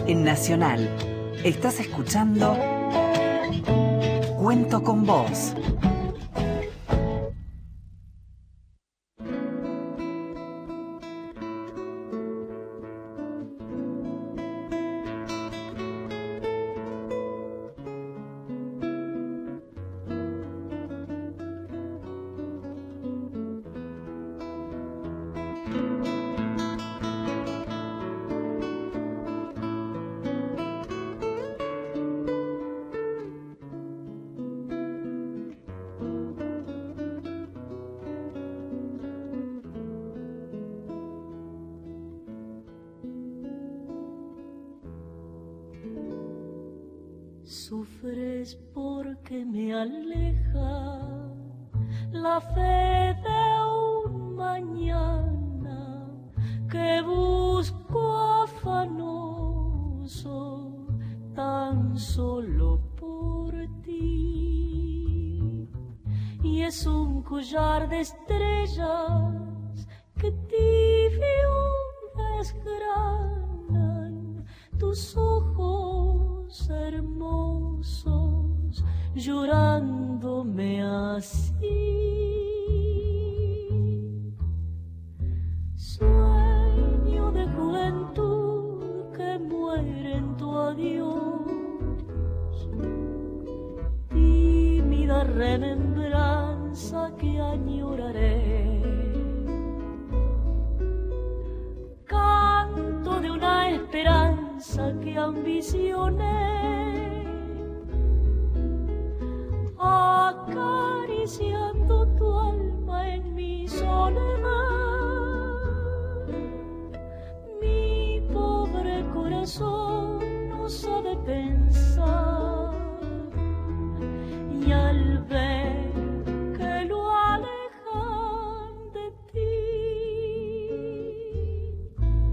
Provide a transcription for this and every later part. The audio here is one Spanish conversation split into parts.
En Nacional, estás escuchando Cuento con Vos. Sufres porque me aleja la fe de un mañana que busco afanoso tan solo por ti. Y es un collar de estrellas que tibio desgranan tus ojos hermosos, llorándome así. Sueño de juventud que muere en tu adiós, tímida remembranza que añoraré. Canto de una esperanza que ambicioné, acariciando tu alma en mi soledad. Mi pobre corazón no sabe pensar, y al ver que lo alejan de ti,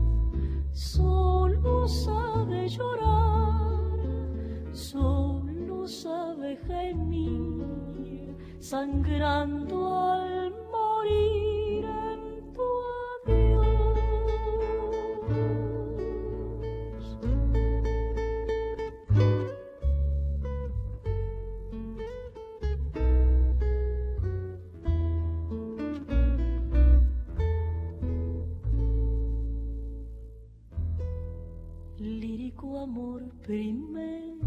solo sabe llorar, solo sabe gemir, sangrando al morir en tu adiós. Lírico amor primero,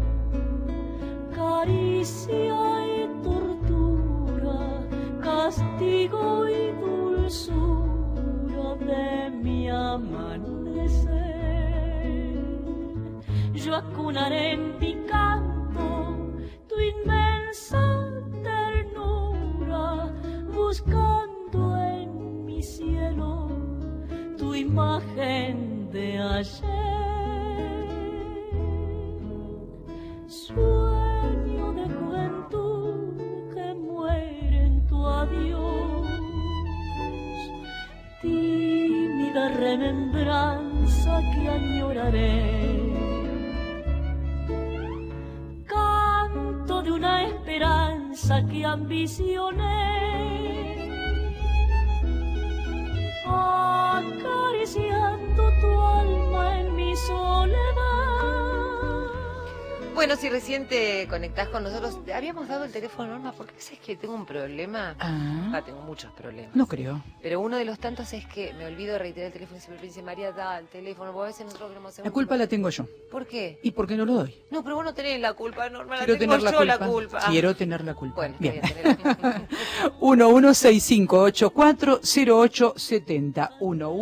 caricia y tortura, castigo y dulzura de mi amanecer. Yo acunaré en ti canto tu inmensa ternura, buscando en mi cielo tu imagen de ayer. Sueño de juventud que muere en tu adiós, tímida remembranza que añoraré. Canto de una esperanza que ambicioné, acariciando tu alma en mi soledad. Bueno, si recién te conectás con nosotros, habíamos dado el teléfono, Norma, porque sabes que tengo un problema. Tengo muchos problemas. No creo. Pero uno de los tantos es que me olvido de reiterar el teléfono y siempre me dice, María, da el teléfono, porque a veces nosotros queremos hacer La culpa la tengo yo. ¿Por qué? ¿Y por qué no lo doy? No, pero vos no tenés la culpa, Norma, Quiero la tengo tener yo la culpa. la culpa. Quiero tener la culpa. Bueno, bien. 1165840870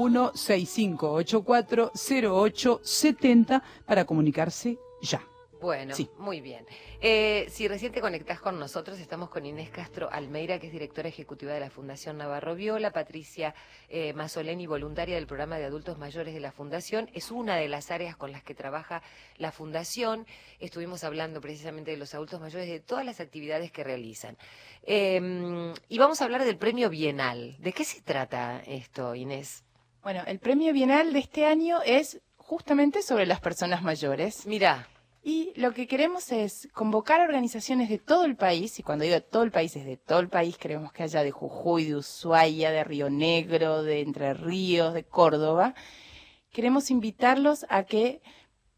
1165840870 para comunicarse ya. Bueno, sí. Muy bien. Si recién te conectás con nosotros, estamos con Inés Castro Almeida, que es directora ejecutiva de la Fundación Navarro Viola, Patricia Mazzoleni, voluntaria del programa de adultos mayores de la Fundación. Es una de las áreas con las que trabaja la Fundación. Estuvimos hablando precisamente de los adultos mayores, de todas las actividades que realizan. Y vamos a hablar del Premio Bienal. ¿De qué se trata esto, Inés? Bueno, el Premio Bienal de este año es justamente sobre las personas mayores. Mirá. Y lo que queremos es convocar a organizaciones de todo el país, y cuando digo de todo el país, es de todo el país, queremos que haya de Jujuy, de Ushuaia, de Río Negro, de Entre Ríos, de Córdoba. Queremos invitarlos a que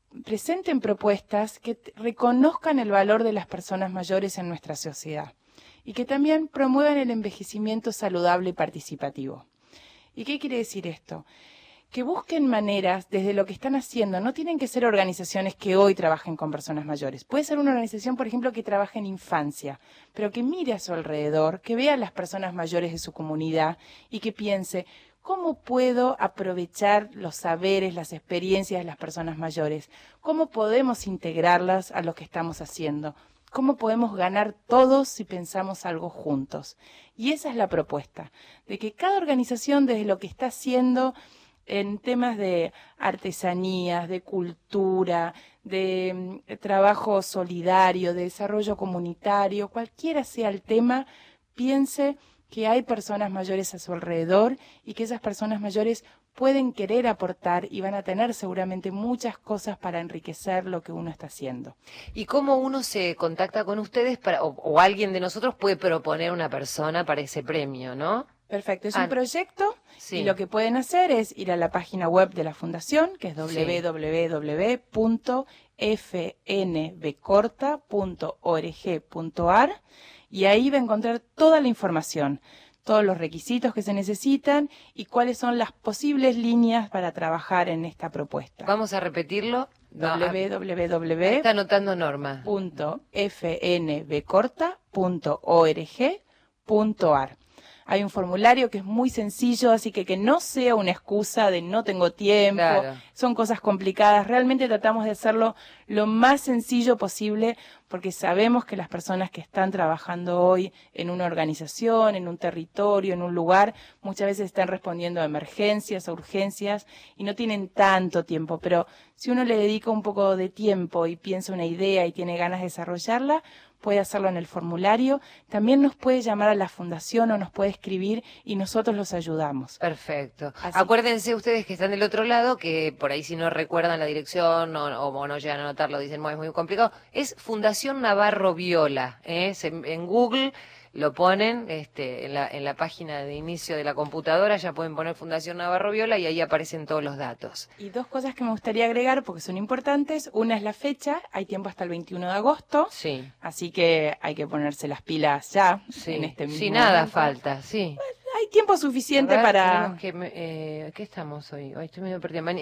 presenten propuestas que reconozcan el valor de las personas mayores en nuestra sociedad y que también promuevan el envejecimiento saludable y participativo. ¿Y qué quiere decir esto? Que busquen maneras desde lo que están haciendo. No tienen que ser organizaciones que hoy trabajen con personas mayores. Puede ser una organización, por ejemplo, que trabaje en infancia, pero que mire a su alrededor, que vea a las personas mayores de su comunidad y que piense, ¿cómo puedo aprovechar los saberes, las experiencias de las personas mayores? ¿Cómo podemos integrarlas a lo que estamos haciendo? ¿Cómo podemos ganar todos si pensamos algo juntos? Y esa es la propuesta, de que cada organización desde lo que está haciendo en temas de artesanías, de cultura, de trabajo solidario, de desarrollo comunitario, cualquiera sea el tema, piense que hay personas mayores a su alrededor y que esas personas mayores pueden querer aportar y van a tener seguramente muchas cosas para enriquecer lo que uno está haciendo. ¿Y cómo uno se contacta con ustedes o alguien de nosotros puede proponer una persona para ese premio, ¿no? Perfecto, es un proyecto sí. Y lo que pueden hacer es ir a la página web de la Fundación, que es www.fnbcorta.org.ar y ahí va a encontrar toda la información, todos los requisitos que se necesitan y cuáles son las posibles líneas para trabajar en esta propuesta. Vamos a repetirlo. Está anotando Norma. .fnbcorta.org.ar. Hay un formulario que es muy sencillo, así que no sea una excusa de no tengo tiempo, claro. Son cosas complicadas. Realmente tratamos de hacerlo lo más sencillo posible porque sabemos que las personas que están trabajando hoy en una organización, en un territorio, en un lugar, muchas veces están respondiendo a emergencias, a urgencias y no tienen tanto tiempo. Pero si uno le dedica un poco de tiempo y piensa una idea y tiene ganas de desarrollarla, puede hacerlo en el formulario. También nos puede llamar a la fundación o nos puede escribir y nosotros los ayudamos. Perfecto. Así. Acuérdense ustedes que están del otro lado, que por ahí si no recuerdan la dirección o no llegan a anotarlo, dicen, es muy complicado. Es Fundación Navarro Viola. En Google lo ponen en la página de inicio de la computadora, ya pueden poner Fundación Navarro Viola y ahí aparecen todos los datos. Y dos cosas que me gustaría agregar porque son importantes. Una es la fecha, hay tiempo hasta el 21 de agosto. Sí. Así que hay que ponerse las pilas ya Sí. en este mismo Sí, nada momento. falta, sí. Hay tiempo suficiente para... ¿Qué estamos hoy? Hoy estoy medio perdida.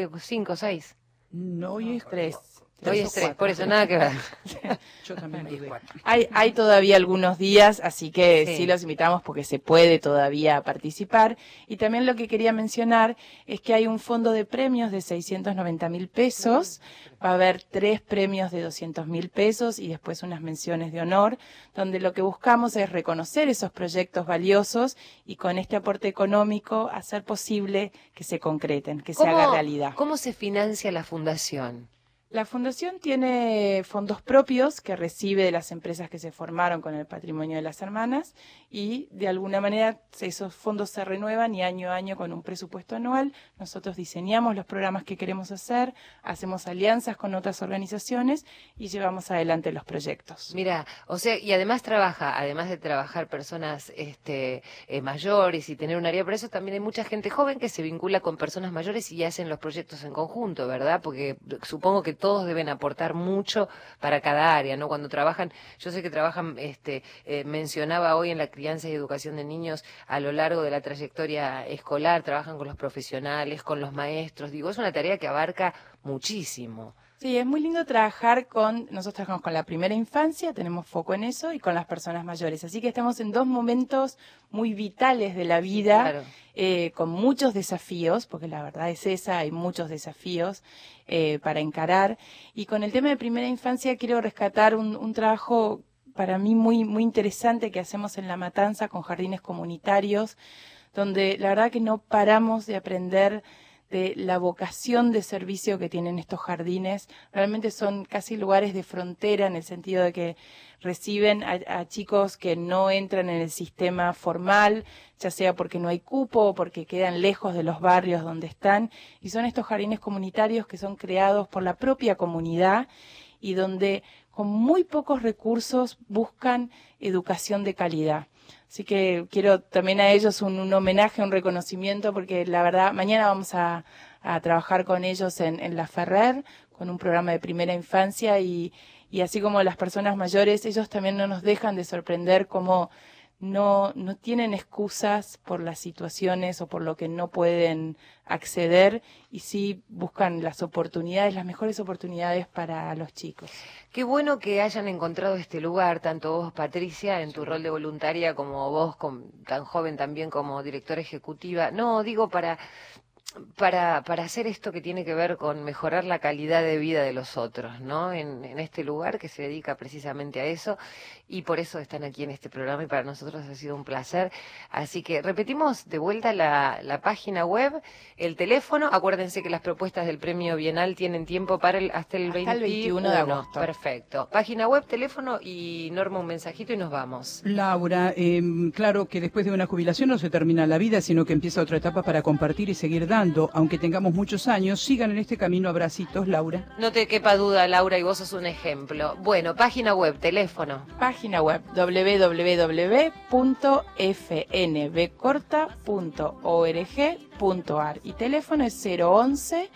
5, 6. No, hoy es 3. Hoy es 3, por eso nada que ver. Yo también tuve. Hay todavía algunos días, así que Sí. sí los invitamos porque se puede todavía participar. Y también lo que quería mencionar es que hay un fondo de premios de 690.000 pesos. Va a haber 3 premios de 200.000 pesos y después unas menciones de honor, donde lo que buscamos es reconocer esos proyectos valiosos y con este aporte económico hacer posible que se concreten, que se haga realidad. ¿Cómo se financia la fundación? La Fundación tiene fondos propios que recibe de las empresas que se formaron con el patrimonio de las hermanas y de alguna manera esos fondos se renuevan y año a año con un presupuesto anual. Nosotros diseñamos los programas que queremos hacer, hacemos alianzas con otras organizaciones y llevamos adelante los proyectos. Mira, o sea, y además de trabajar personas mayores y tener un área para eso, también hay mucha gente joven que se vincula con personas mayores y hacen los proyectos en conjunto, ¿verdad? Porque supongo que todos deben aportar mucho para cada área, ¿no? Cuando trabajan, yo sé que trabajan, mencionaba hoy en la crianza y educación de niños a lo largo de la trayectoria escolar, trabajan con los profesionales, con los maestros, digo, es una tarea que abarca muchísimo. Sí, es muy lindo nosotros trabajamos con la primera infancia, tenemos foco en eso, y con las personas mayores. Así que estamos en 2 momentos muy vitales de la vida, Claro. Con muchos desafíos, porque la verdad es esa, hay muchos desafíos para encarar. Y con el tema de primera infancia quiero rescatar un trabajo para mí muy, muy interesante que hacemos en La Matanza con jardines comunitarios, donde la verdad que no paramos de aprender de la vocación de servicio que tienen estos jardines. Realmente son casi lugares de frontera en el sentido de que reciben a chicos que no entran en el sistema formal, ya sea porque no hay cupo o porque quedan lejos de los barrios donde están. Y son estos jardines comunitarios que son creados por la propia comunidad y donde con muy pocos recursos buscan educación de calidad. Así que quiero también a ellos un homenaje, un reconocimiento, porque la verdad, mañana vamos a trabajar con ellos en La Ferrer, con un programa de primera infancia, y así como las personas mayores, ellos también no nos dejan de sorprender cómo no tienen excusas por las situaciones o por lo que no pueden acceder, y sí buscan las oportunidades, las mejores oportunidades para los chicos. Qué bueno que hayan encontrado este lugar, tanto vos, Patricia, en tu rol de voluntaria, como vos, tan joven también como directora ejecutiva. No, digo para hacer esto que tiene que ver con mejorar la calidad de vida de los otros, ¿no? En este lugar que se dedica precisamente a eso, y por eso están aquí en este programa, y para nosotros ha sido un placer. Así que repetimos de vuelta la página web, el teléfono. Acuérdense que las propuestas del Premio Bienal tienen tiempo para hasta el 21 de agosto. Perfecto. Página web, teléfono, y Norma, un mensajito y nos vamos. Laura, claro que después de una jubilación no se termina la vida, sino que empieza otra etapa para compartir y seguir dando. Aunque tengamos muchos años, sigan en este camino. Abracitos, Laura. No te quepa duda, Laura, y vos sos un ejemplo. Bueno, página web, teléfono. Página web www.fnbcorta.org.ar y teléfono es 011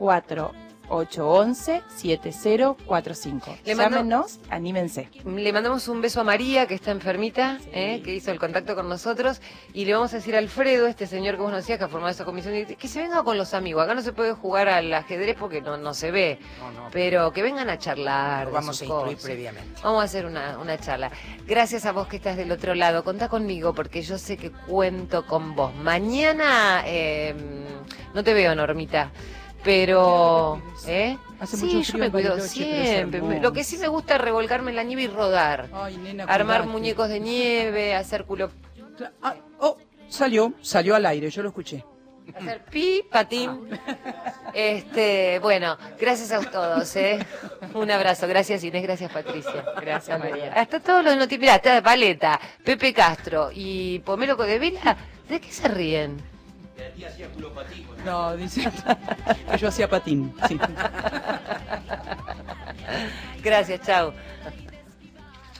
4811 7045. Llámenos, anímense. Le mandamos un beso a María, que está enfermita, que hizo el contacto con nosotros, y le vamos a decir a Alfredo, este señor que vos nos decías que ha formado esa comisión, que se venga con los amigos. Acá no se puede jugar al ajedrez porque no se ve, pero que vengan a charlar. Lo de vamos sus a instruir cosas. previamente. Vamos a hacer una charla. Gracias a vos que estás del otro lado. Contá conmigo porque yo sé que cuento con vos. Mañana no te veo, Normita. Pero, Hace sí, mucho yo frío me en cuido Bariloche, pero es siempre. hermoso. Lo que sí me gusta es revolcarme en la nieve y rodar. Ay, nena, Armar cuidate. muñecos de nieve, hacer culo, Salió al aire, yo lo escuché. hacer patín. Bueno, gracias a todos, Un abrazo. Gracias, Inés. Gracias, Patricia. Gracias, María. Hasta todos los noticias. Mirá, está Valeta, Pepe Castro y Pomelo Codevila. ¿De qué se ríen? No, dice que yo hacía patín. Sí. Gracias, chao.